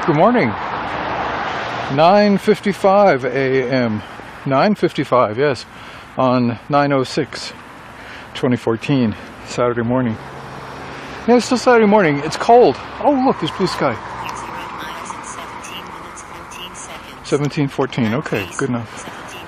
Good morning. 9:55 a.m. 9:55, yes, on 9/06/2014, Saturday morning. Yeah, it's still Saturday morning. It's cold. Oh, look, there's blue sky. 17:14. Okay, good enough.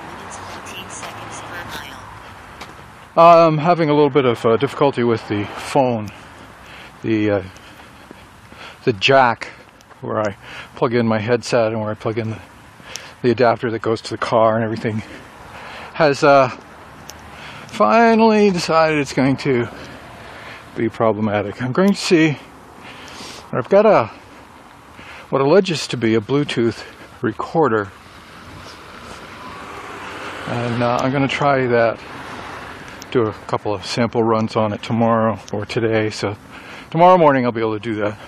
I'm having a little bit of difficulty with the phone. The jack where I plug in my headset and where I plug in the adapter that goes to the car and everything has finally decided it's going to be problematic. I'm going to see. I've got what alleges to be a Bluetooth recorder, and I'm going to try that. Do a couple of sample runs on it tomorrow or today. So tomorrow morning I'll be able to do that.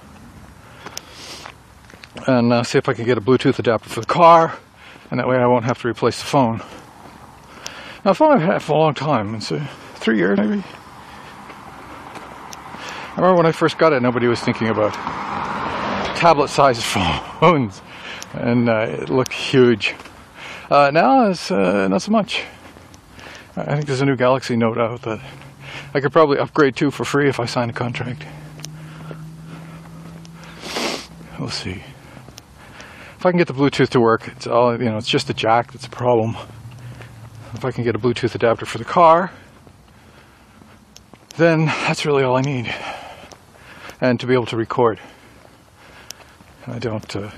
And see if I can get a Bluetooth adapter for the car, and that way I won't have to replace the phone. Now, a phone I've had for a long time. It's 3 years maybe. I remember when I first got it, nobody was thinking about tablet-sized phones, and it looked huge. Now it's not so much. I think there's a new Galaxy Note out that I could probably upgrade to for free if I sign a contract. We'll see. If I can get the Bluetooth to work, it's all, it's just the jack that's a problem. If I can get a Bluetooth adapter for the car, then that's really all I need. And to be able to record. I don't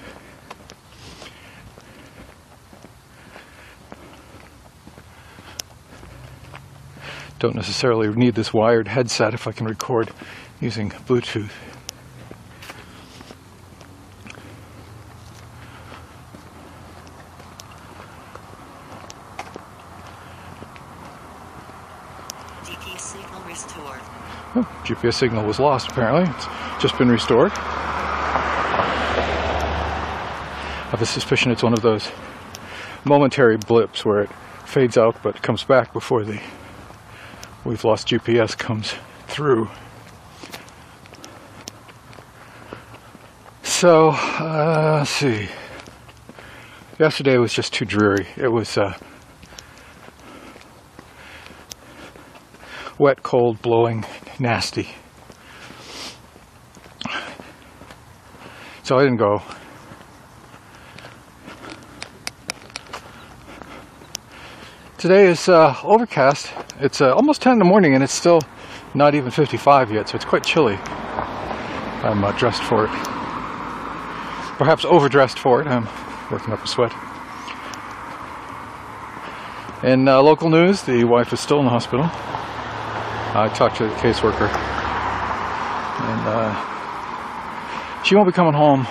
necessarily need this wired headset if I can record using Bluetooth. GPS signal restored. Oh, GPS signal was lost apparently. It's just been restored. I have a suspicion it's one of those momentary blips where it fades out but comes back before the "we've lost GPS" comes through. So, let's see. Yesterday was just too dreary. It was wet, cold, blowing, nasty. So I didn't go. Today is overcast. It's almost 10 in the morning and it's still not even 55 yet, so it's quite chilly. I'm dressed for it. Perhaps overdressed for it. I'm working up a sweat. In local news, the wife is still in the hospital. I talked to the caseworker, and she won't be coming home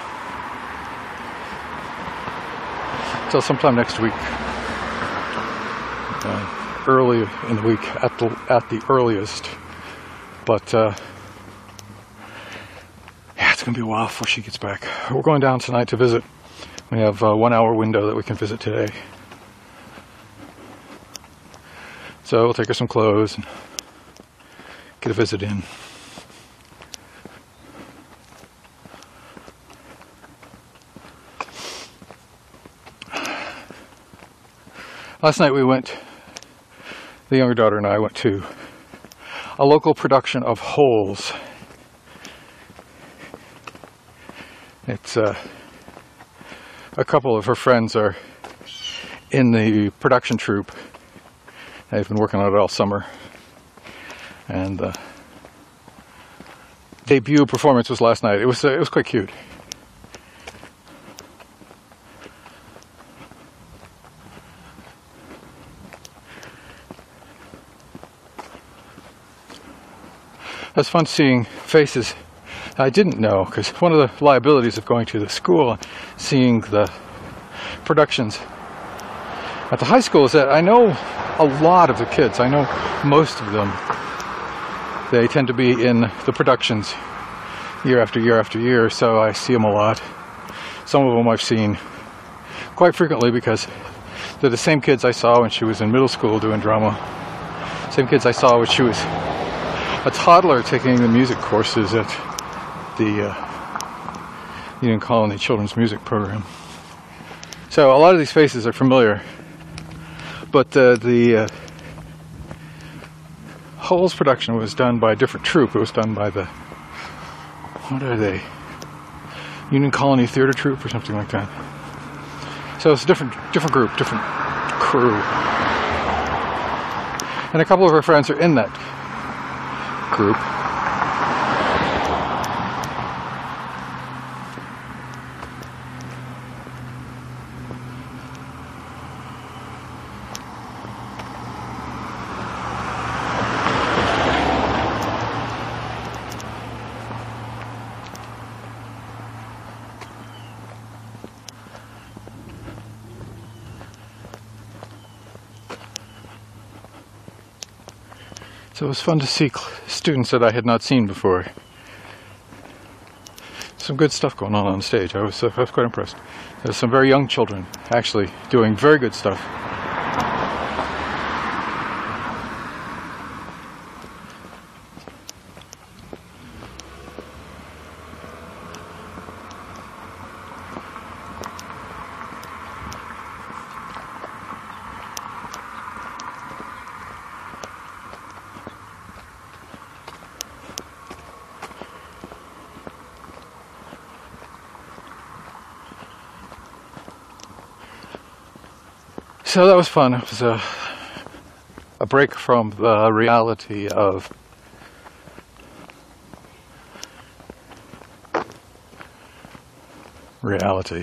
until sometime next week. Early in the week at the earliest, but yeah, it's gonna be a while before she gets back. We're going down tonight to visit. We have a 1 hour window that we can visit today, so we'll take her some clothes and get a visit in. Last night we went. The younger daughter and I went to a local production of Holes. It's a couple of her friends are in the production troupe. They've been working on it all summer. And the debut performance was last night. It was quite cute. It was fun seeing faces I didn't know, because one of the liabilities of going to the school, seeing the productions at the high school, is that I know a lot of the kids. I know most of them. They tend to be in the productions year after year after year, so I see them a lot. Some of them I've seen quite frequently because they're the same kids I saw when she was in middle school doing drama. Same kids I saw when she was a toddler taking the music courses at the Union Colony Children's Music Program. So a lot of these faces are familiar, but the Holes production was done by a different troupe. It was done by the, what are they? Union Colony Theater Troupe or something like that. So it's a different group, different crew. And a couple of our friends are in that group. So it was fun to see students that I had not seen before. Some good stuff going on stage. I was quite impressed. There's some very young children actually doing very good stuff. So that was fun. It was a break from the reality of reality.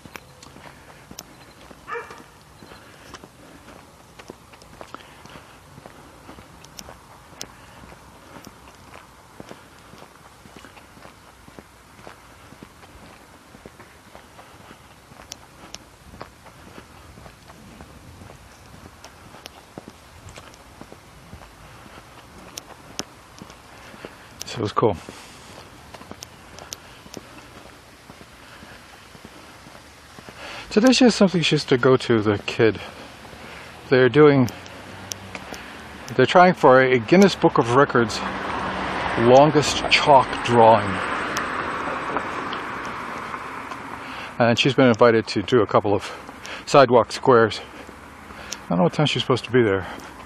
So it was cool. Today she has something she has to go to, the kid. They're trying for a Guinness Book of Records longest chalk drawing. And she's been invited to do a couple of sidewalk squares. I don't know what time she's supposed to be there.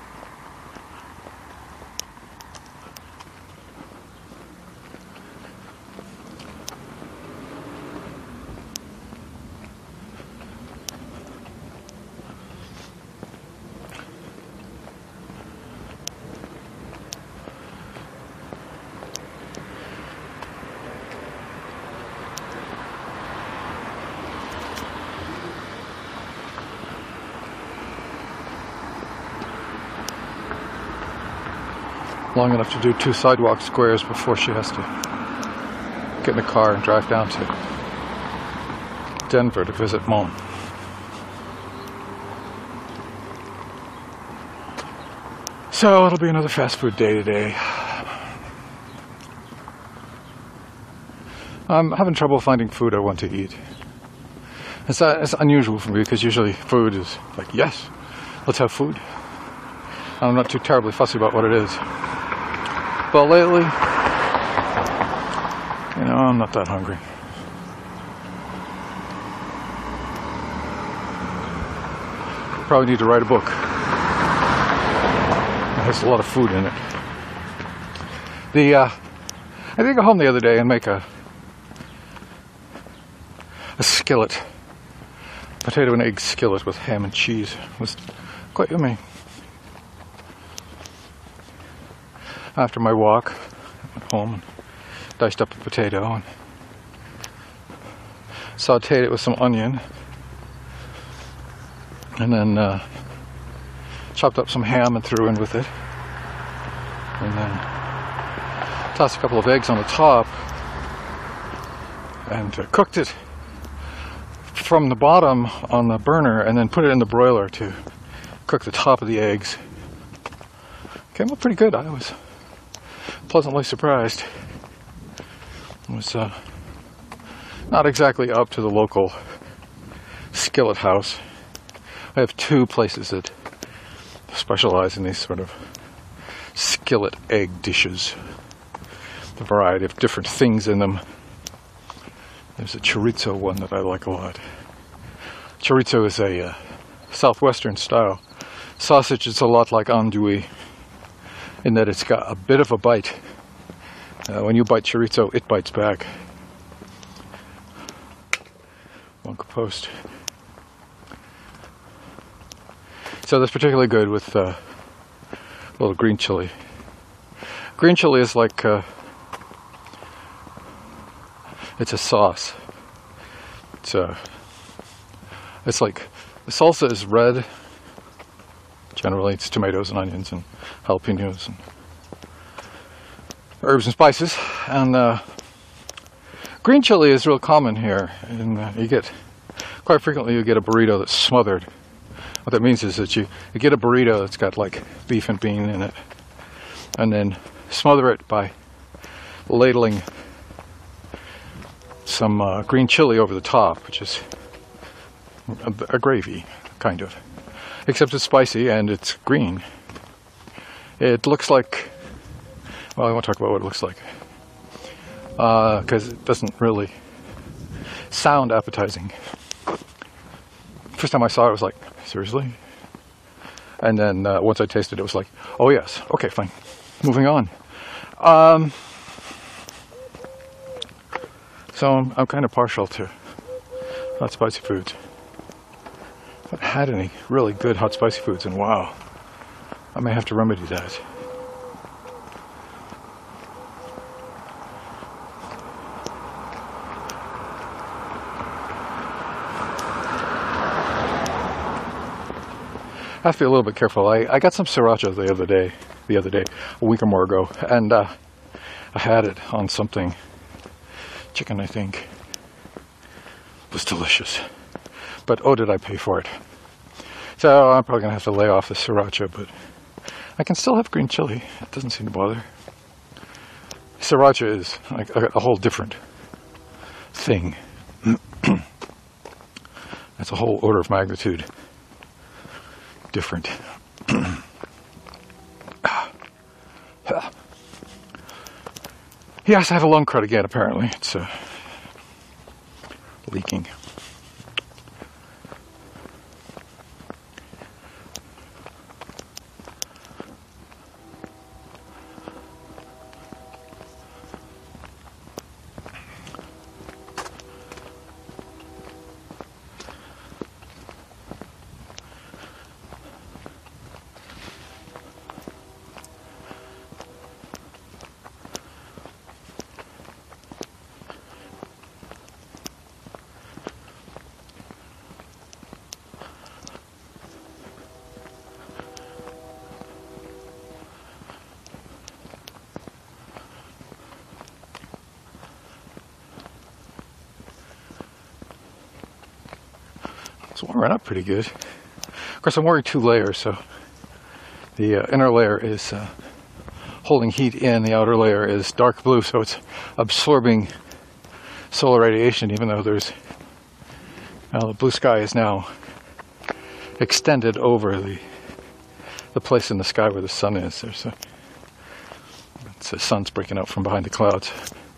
Long enough to do 2 sidewalk squares before she has to get in the car and drive down to Denver to visit Mom. So it'll be another fast food day today. I'm having trouble finding food I want to eat. It's unusual for me because usually food is like, yes, let's have food. I'm not too terribly fussy about what it is. But lately, I'm not that hungry. Probably need to write a book. It has a lot of food in it. I did go home the other day and make a skillet, potato and egg skillet with ham and cheese. It was quite yummy. After my walk, I went home and diced up a potato and sauteed it with some onion, and then chopped up some ham and threw in with it, and then tossed a couple of eggs on the top and cooked it from the bottom on the burner, and then put it in the broiler to cook the top of the eggs. Came out pretty good. I was pleasantly surprised. It was not exactly up to the local skillet house. I have 2 places that specialize in these sort of skillet egg dishes. A variety of different things in them. There's a chorizo one that I like a lot. Chorizo is a southwestern style sausage. It's a lot like andouille in that it's got a bit of a bite. When you bite chorizo, it bites back. Wonka Post. So that's particularly good with a little green chili. Green chili is like it's a sauce. It's like the salsa is red. Generally, it's tomatoes and onions and jalapenos and herbs and spices. And green chili is real common here. And quite frequently you get a burrito that's smothered. What that means is that you get a burrito that's got like beef and bean in it, and then smother it by ladling some green chili over the top, which is a gravy, kind of. Except it's spicy and it's green. It looks like, well, I won't talk about what it looks like, because it doesn't really sound appetizing. First time I saw it, I was like, seriously? And then once I tasted it, it was like, oh yes, okay, fine. Moving on. So I'm kind of partial to hot spicy foods. I haven't had any really good hot spicy foods in a while. I may have to remedy that. I have to be a little bit careful. I got some sriracha the other day, a week or more ago, and I had it on something, chicken I think. It was delicious. But oh, did I pay for it. So I'm probably going to have to lay off the sriracha, but I can still have green chili. It doesn't seem to bother. Sriracha is like a whole different thing. That's a whole order of magnitude different. Yes, I have a lung crud again, apparently. It's leaking. It's warming up pretty good. Of course, I'm wearing 2 layers, so the inner layer is holding heat in, the outer layer is dark blue, so it's absorbing solar radiation, even though the blue sky is now extended over the place in the sky where the sun is. The sun's breaking out from behind the clouds.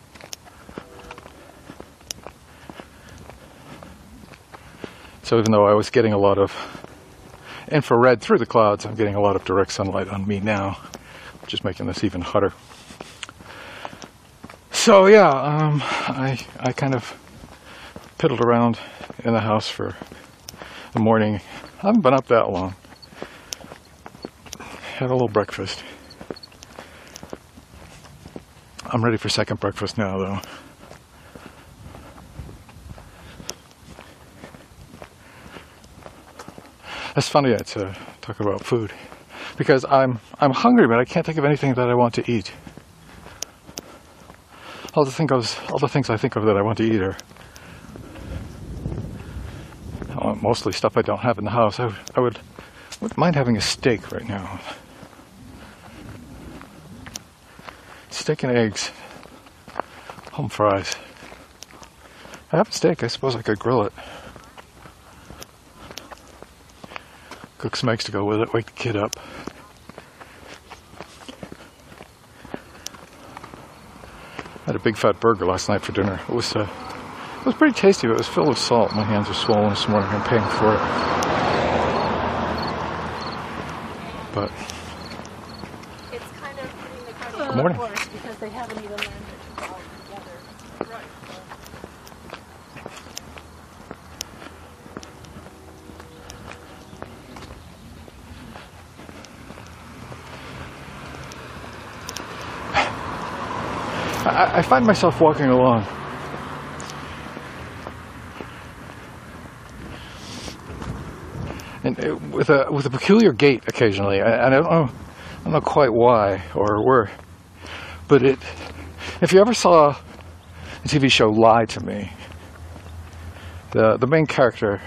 So even though I was getting a lot of infrared through the clouds, I'm getting a lot of direct sunlight on me now, which is making this even hotter. So yeah, I kind of piddled around in the house for the morning. I haven't been up that long. Had a little breakfast. I'm ready for second breakfast now, though. It's funny to talk about food, because I'm hungry, but I can't think of anything that I want to eat. All the things I think of that I want to eat are mostly stuff I don't have in the house. I wouldn't mind having a steak right now. Steak and eggs, home fries. I have a steak. I suppose I could grill it. Cook some eggs to go with it, wake the kid up. I had a big fat burger last night for dinner. It was It was pretty tasty, but it was filled with salt. My hands are swollen this morning. I'm paying for it. But It's kind of putting the cart Good morning. on the horse because they haven't even learned it all together. Right. I find myself walking along. And with a peculiar gait occasionally, and I don't know quite why or where, but if you ever saw the TV show Lie to Me, the main character,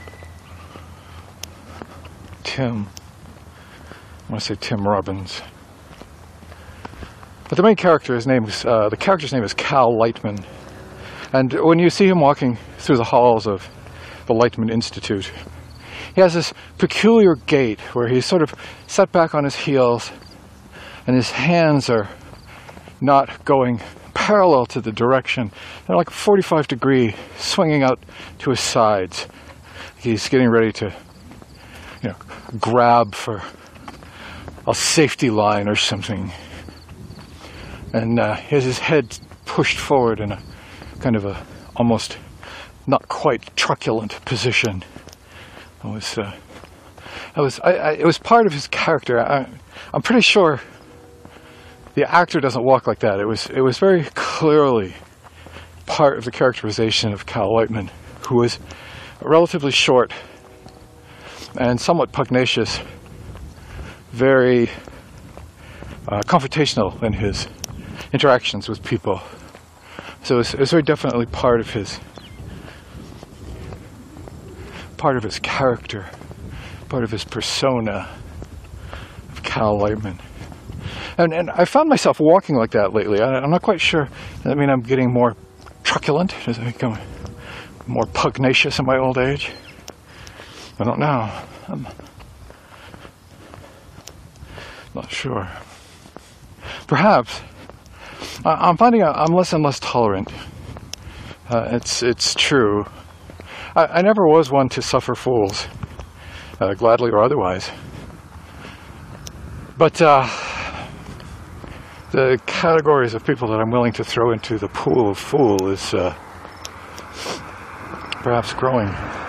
Tim, I want to say Tim Robbins, but the main character, the character's name is Cal Lightman, and when you see him walking through the halls of the Lightman Institute, he has this peculiar gait where he's sort of set back on his heels and his hands are not going parallel to the direction. They're like 45 degree swinging out to his sides. He's getting ready to, grab for a safety line or something. And he has his head pushed forward in a kind of a almost not quite truculent position. It was part of his character. I'm pretty sure the actor doesn't walk like that. It was very clearly part of the characterization of Cal Lightman, who was relatively short and somewhat pugnacious, very confrontational in his interactions with people. So it was very definitely part of his character, part of his persona of Cal Lightman. And I found myself walking like that lately. I'm not quite sure. Does that mean I'm getting more truculent? Does it become more pugnacious in my old age? I don't know. I'm not sure. Perhaps. I'm finding I'm less and less tolerant. It's true. I never was one to suffer fools, gladly or otherwise. But the categories of people that I'm willing to throw into the pool of fool is perhaps growing.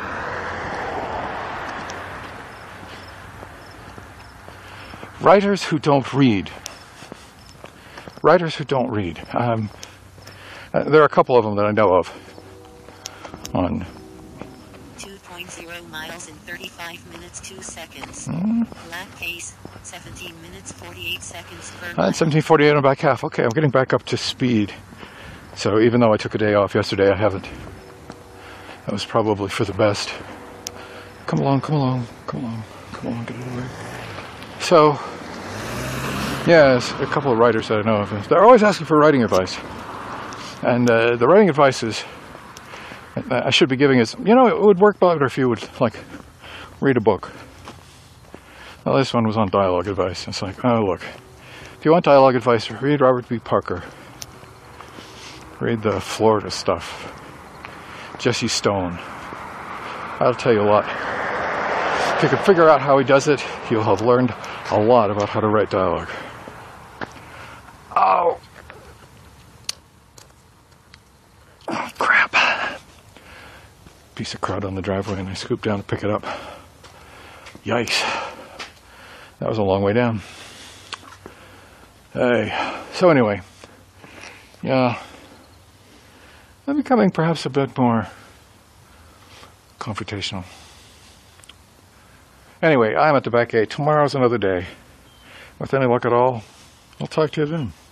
Writers who don't read. Writers who don't read. There are a couple of them that I know of on 2.0 miles in 35 minutes 2 seconds. Black Case, 17 minutes 48 seconds per mile. 17:48 on back half. Okay, I'm getting back up to speed. So even though I took a day off yesterday, I haven't. That was probably for the best. Come along, get out of the way. So, yeah, there's a couple of writers that I know of. They're always asking for writing advice. And the writing advice I should be giving is, it would work better if you would, read a book. Well, this one was on dialogue advice. It's like, oh, look, if you want dialogue advice, read Robert B. Parker. Read the Florida stuff. Jesse Stone. That'll tell you a lot. If you can figure out how he does it, you'll have learned a lot about how to write dialogue. Oh, crap. Piece of crud on the driveway, and I scooped down to pick it up. Yikes. That was a long way down. Hey. So anyway, yeah, I'm becoming perhaps a bit more confrontational. Anyway, I'm at the back gate. Tomorrow's another day. With any luck at all, I'll talk to you then.